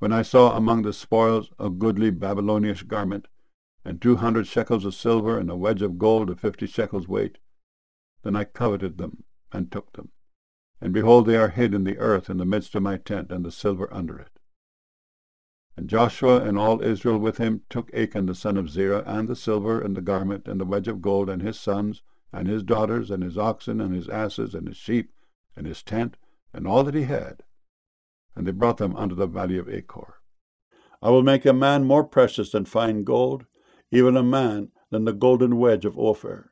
When I saw among the spoils a goodly Babylonish garment, and 200 shekels of silver, and a wedge of gold of 50 shekels weight, then I coveted them, and took them. And behold, they are hid in the earth in the midst of my tent, and the silver under it. And Joshua and all Israel with him took Achan the son of Zerah, and the silver, and the garment, and the wedge of gold, and his sons, and his daughters, and his oxen, and his asses, and his sheep, and his tent, and all that he had, and they brought them unto the valley of Achor. I will make a man more precious than fine gold, even a man than the golden wedge of Ophir.